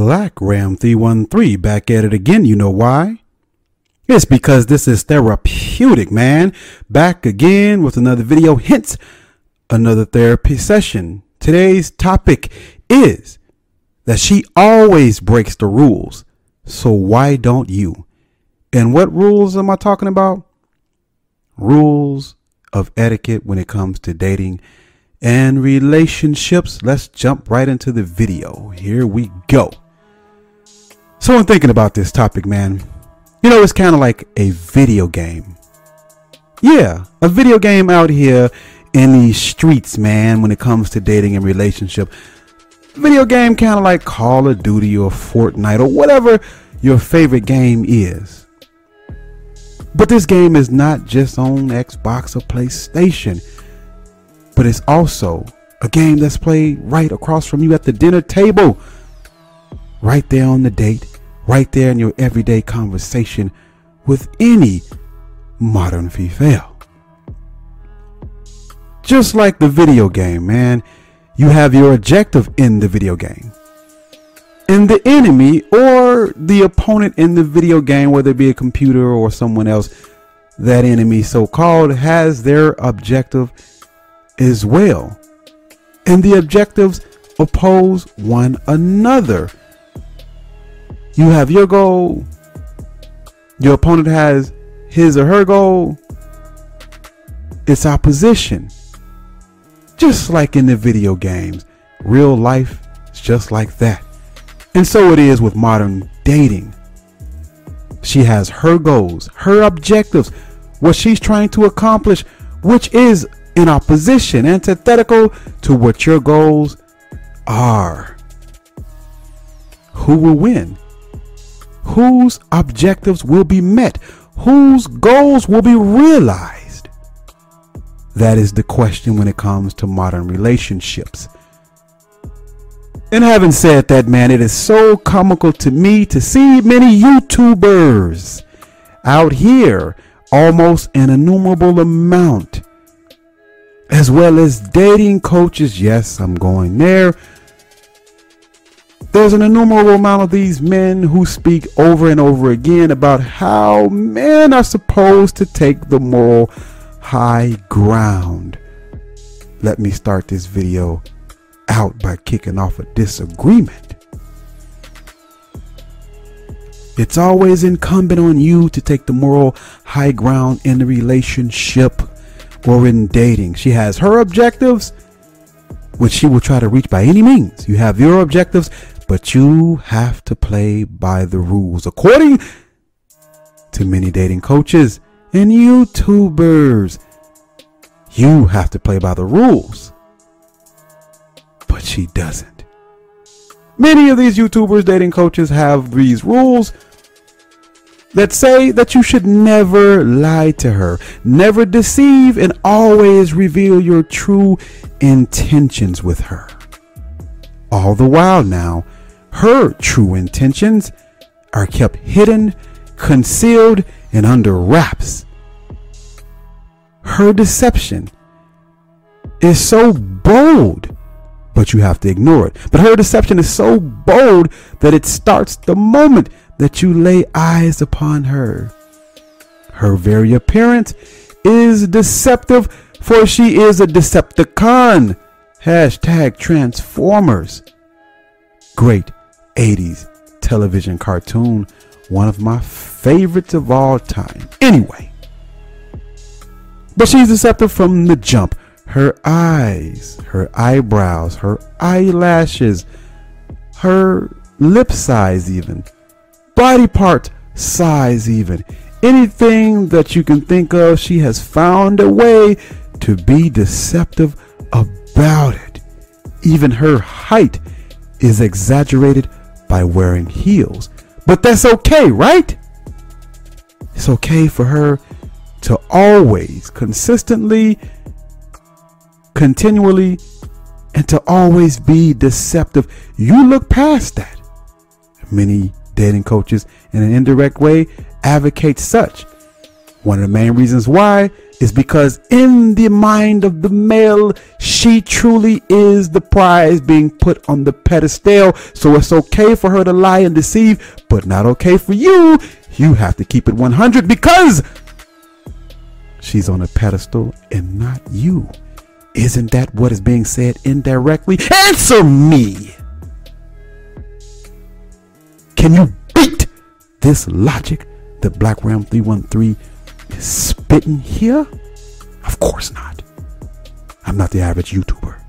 Black Ram 313 back at it again. You know why? It's because this is therapeutic, man. Back again with another video, hence another therapy session. Today's topic is that she always breaks the rules. So why don't you? And what rules am I talking about? Rules of etiquette when it comes to dating and relationships. Let's jump right into the video. Here we go. So I'm thinking about this topic, man. You know, it's kind of like a video game. Yeah, a video game out here in these streets, man, when it comes to dating and relationship. Video game kind of like Call of Duty or Fortnite or whatever your favorite game is. But this game is not just on Xbox or PlayStation, but it's also a game that's played right across from you at the dinner table, right there on the date, right there in your everyday conversation with any modern female. Just like the video game, man, you have your objective in the video game. And the enemy or the opponent in the video game, whether it be a computer or someone else, that enemy so-called has their objective as well. And the objectives oppose one another. You have your goal. Your opponent has his or her goal. It's opposition. Just like in the video games, real life is just like that. And so it is with modern dating. She has her goals, her objectives, what she's trying to accomplish, which is in opposition, antithetical to what your goals are. Who will win? Whose objectives will be met? Whose goals will be realized? That is the question when it comes to modern relationships. And having said that, man, it is so comical to me to see many YouTubers out here, almost an innumerable amount, as well as dating coaches. Yes, I'm going there. There's an innumerable amount of these men who speak over and over again about how men are supposed to take the moral high ground. Let me start this video out by kicking off a disagreement. It's always incumbent on you to take the moral high ground in the relationship or in dating. She has her objectives, which she will try to reach by any means. You have your objectives, but you have to play by the rules. According to many dating coaches and YouTubers, you have to play by the rules. But she doesn't. Many of these YouTubers, dating coaches have these rules that say that you should never lie to her, never deceive, and always reveal your true intentions with her. All the while now, her true intentions are kept hidden, concealed, and under wraps. Her deception is so bold, but you have to ignore it. But her deception is so bold that it starts the moment that you lay eyes upon her. Her very appearance is deceptive, for she is a Decepticon. Hashtag Transformers. Great 80s television cartoon. One of my favorites of all time. Anyway. But she's deceptive from the jump. Her eyes, her eyebrows, her eyelashes, her lip size even, body part size even, anything that you can think of, she has found a way to be deceptive about it. Even her height is exaggerated by wearing heels. But that's okay, right? It's okay for her to always, consistently, continually, and to always be deceptive. You look past that. Many dating coaches in an indirect way advocate such. One of the main reasons why is because in the mind of the male, she truly is the prize being put on the pedestal. So it's okay for her to lie and deceive, but not okay for you. You have to keep it 100 because she's on a pedestal and not you. Isn't that what is being said indirectly? Answer me. Can you beat this logic that Black Ram 313 is spitting here? Of course not. I'm not the average YouTuber.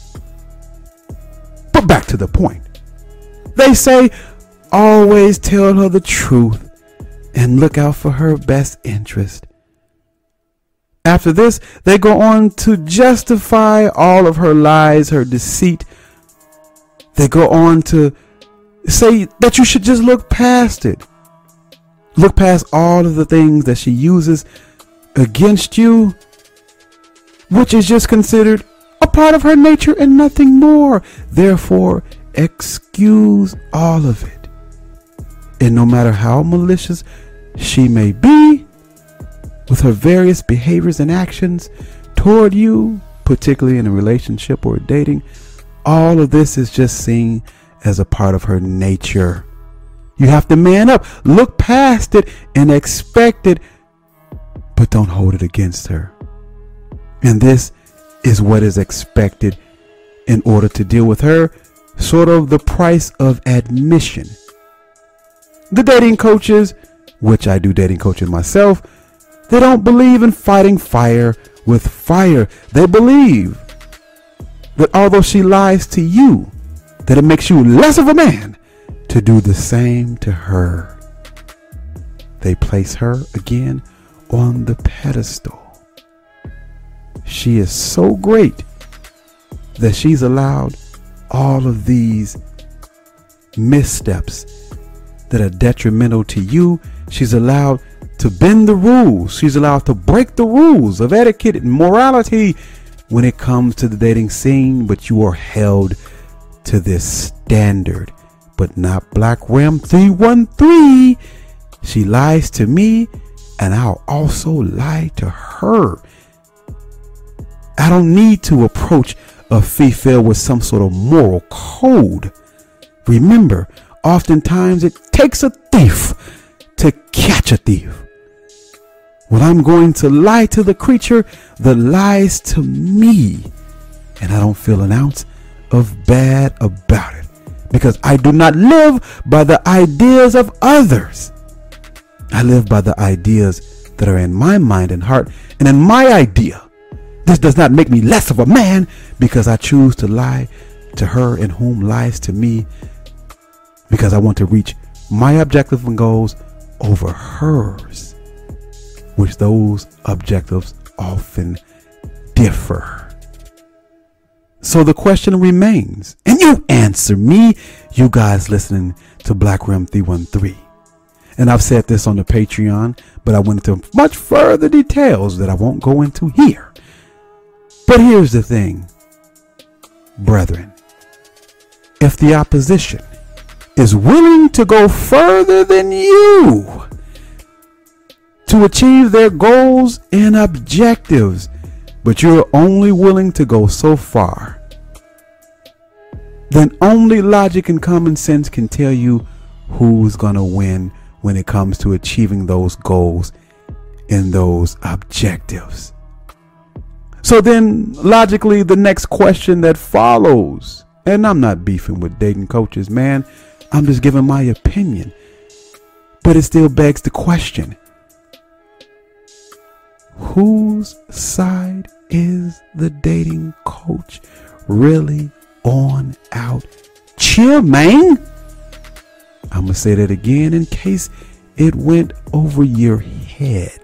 But back to the point. They say always tell her the truth and look out for her best interest. After this, they go on to justify all of her lies, her deceit. They go on to say that you should just look past it. Look past all of the things that she uses against you, which is just considered a part of her nature and nothing more. Therefore, excuse all of it. And no matter how malicious she may be with her various behaviors and actions toward you, particularly in a relationship or dating, all of this is just seen as a part of her nature. You have to man up, look past it and expect it, but don't hold it against her. And this is what is expected in order to deal with her, sort of the price of admission. The dating coaches, which I do dating coaching myself, they don't believe in fighting fire with fire. They believe that although she lies to you, that it makes you less of a man to do the same to her. They place her again on the pedestal. She is so great that she's allowed all of these missteps that are detrimental to you. She's allowed to bend the rules. She's allowed to break the rules of etiquette and morality when it comes to the dating scene, but you are held to this standard. But not Black Ram 313. She lies to me, and I'll also lie to her. I don't need to approach a female with some sort of moral code. Remember, oftentimes it takes a thief to catch a thief. Well, I'm going to lie to the creature that lies to me, and I don't feel an ounce of bad about it, because I do not live by the ideas of others. I live by the ideas that are in my mind and heart and in my idea. This does not make me less of a man because I choose to lie to her and whom lies to me, because I want to reach my objectives and goals over hers, which those objectives often differ. So the question remains, and you answer me, you guys listening to Black Ram 313. And I've said this on the Patreon, but I went into much further details that I won't go into here. But here's the thing, brethren. If the opposition is willing to go further than you to achieve their goals and objectives, but you're only willing to go so far, then only logic and common sense can tell you who's gonna win when it comes to achieving those goals and those objectives. So then logically the next question that follows, and I'm not beefing with dating coaches, man, I'm just giving my opinion, but it still begs the question, whose side is the dating coach really on out here, man? I'm going to say that again in case it went over your head.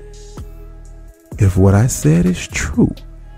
If what I said is true,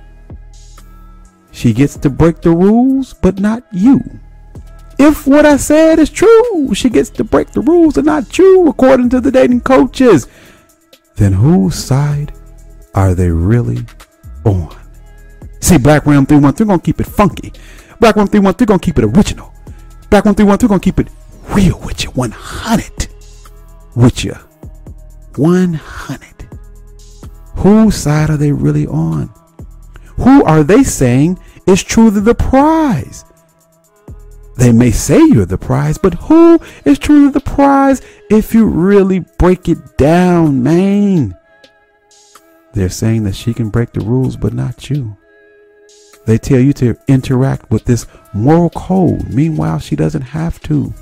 she gets to break the rules, but not you. If what I said is true, she gets to break the rules and not you, according to the dating coaches, then whose side are they really on? See, Black Ram 313 gonna keep it funky. Black Ram 313 gonna keep it original. Black Ram 313 gonna keep it real with you, 100 with you, 100. Whose side are they really on? Who are they saying is truly the prize? They may say you're the prize, but who is truly the prize if you really break it down, man? They're saying that she can break the rules, but not you. They tell you to interact with this moral code. Meanwhile, she doesn't have to.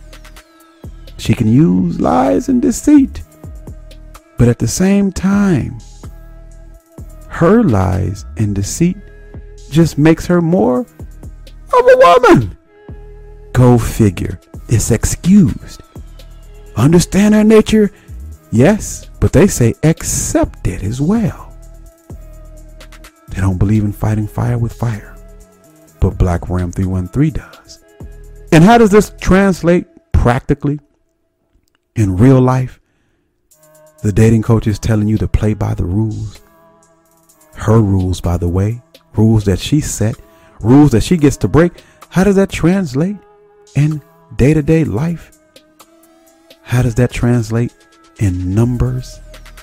She can use lies and deceit. But at the same time, her lies and deceit just makes her more of a woman. Go figure. It's excused. Understand her nature? Yes, but they say accept it as well. They don't believe in fighting fire with fire, but Black Ram 313 does. And how does this translate practically in real life? The dating coach is telling you to play by the rules. Her rules, by the way, rules that she set, rules that she gets to break. How does that translate in day-to-day life? How does that translate in numbers?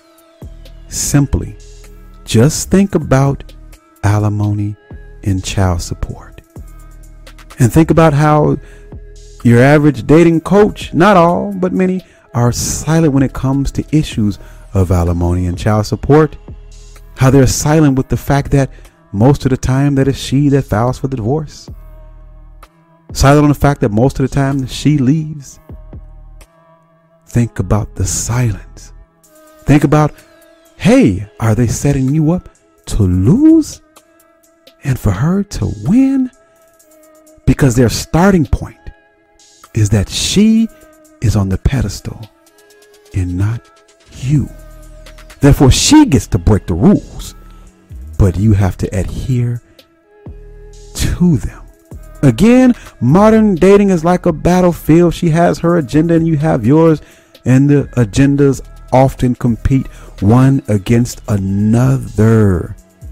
Simply, just think about alimony and child support. And think about how your average dating coach, not all, but many, are silent when it comes to issues of alimony and child support. How they're silent with the fact that most of the time that it's she that files for the divorce. Silent on the fact that most of the time she leaves. Think about the silence. Think about, hey, are they setting you up to lose and for her to win? Because their starting point is that she is on the pedestal and not you. Therefore, she gets to break the rules, but you have to adhere to them. Again, modern dating is like a battlefield. She has her agenda and you have yours, and the agendas often compete one against another.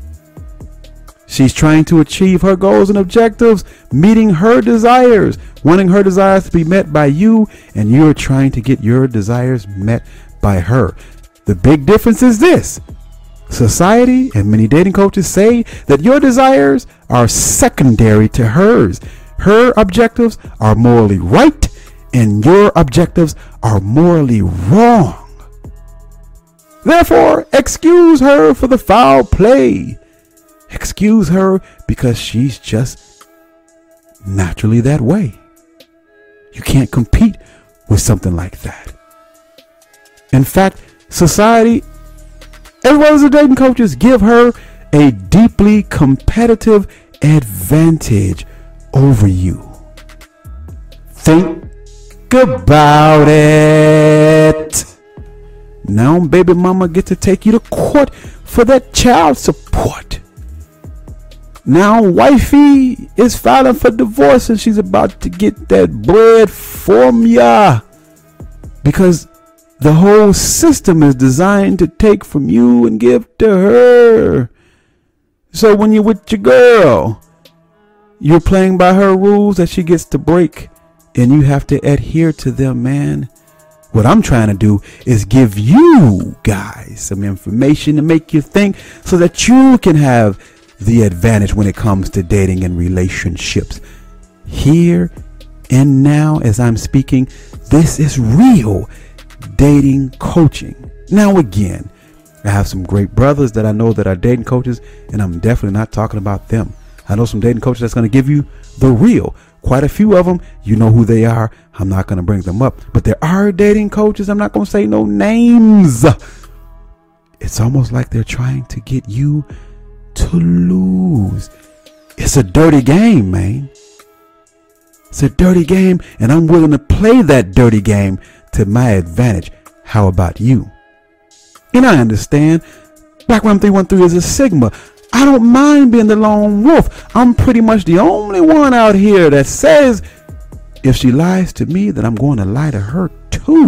She's trying to achieve her goals and objectives, meeting her desires, wanting her desires to be met by you, and you're trying to get your desires met by her. The big difference is this. Society and many dating coaches say that your desires are secondary to hers. Her objectives are morally right and your objectives are morally wrong. Therefore, excuse her for the foul play. Excuse her because she's just naturally that way. You can't compete with something like that. In fact, society, as well as the dating coaches, give her a deeply competitive advantage over you. Think about it. Now baby mama get to take you to court for that child support. Now wifey is filing for divorce and she's about to get that bread from ya. Because the whole system is designed to take from you and give to her. So when you're with your girl, you're playing by her rules that she gets to break, and you have to adhere to them, man. What I'm trying to do is give you guys some information to make you think so that you can have the advantage when it comes to dating and relationships. Here and now, as I'm speaking, this is real dating coaching. Now again, I have some great brothers that I know that are dating coaches, and I'm definitely not talking about them. I know some dating coaches that's going to give you the real. Quite a few of them, you know who they are. I'm not going to bring them up, but there are dating coaches. I'm not going to say no names. It's almost like they're trying to get you to lose. It's a dirty game, man. It's a dirty game, and I'm willing to play that dirty game to my advantage. How about you? And I understand Black Ram 313 is a Sigma. I don't mind being the lone wolf. I'm pretty much the only one out here that says if she lies to me, then I'm going to lie to her too.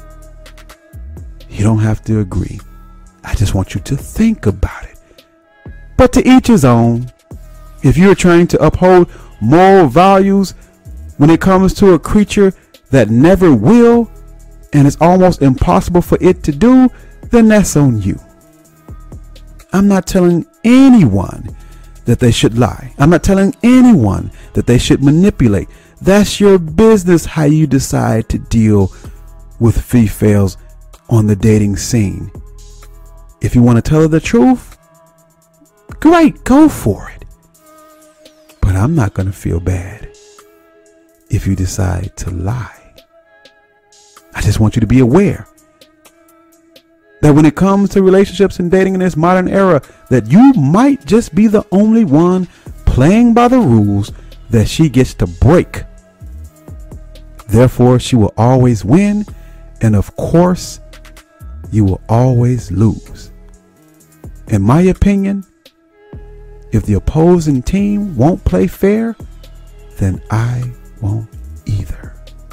You don't have to agree. I just want you to think about it. But to each his own. If you're trying to uphold moral values when it comes to a creature that never will, and it's almost impossible for it to do, then that's on you. I'm not telling anyone that they should lie. I'm not telling anyone that they should manipulate. That's your business how you decide to deal with females on the dating scene. If you want to tell her the truth, great, go for it. But I'm not going to feel bad if you decide to lie. I just want you to be aware that when it comes to relationships and dating in this modern era, that you might just be the only one playing by the rules that she gets to break. Therefore, she will always win, and of course, you will always lose. In my opinion, if the opposing team won't play fair, then I won't either.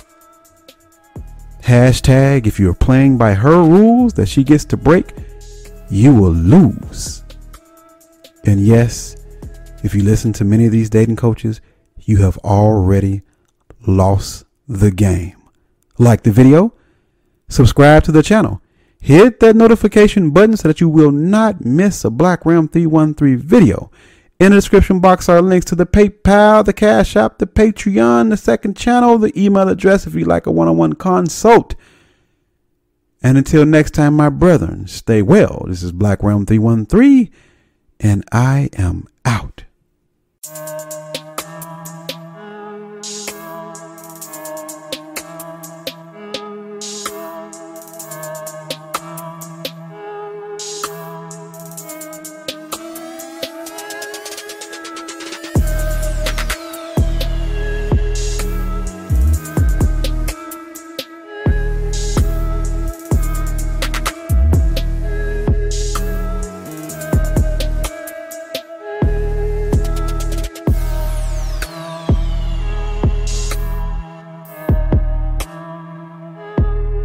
Hashtag, if you're playing by her rules that she gets to break, you will lose. And yes, if you listen to many of these dating coaches, you have already lost the game. Like the video, subscribe to the channel, hit that notification button so that you will not miss a Black Ram 313 video. In the description box are links to the PayPal, the Cash App, the Patreon, the second channel, the email address if you'd like a one-on-one consult. And until next time, my brethren, stay well. This is Black Ram 313, and I am out.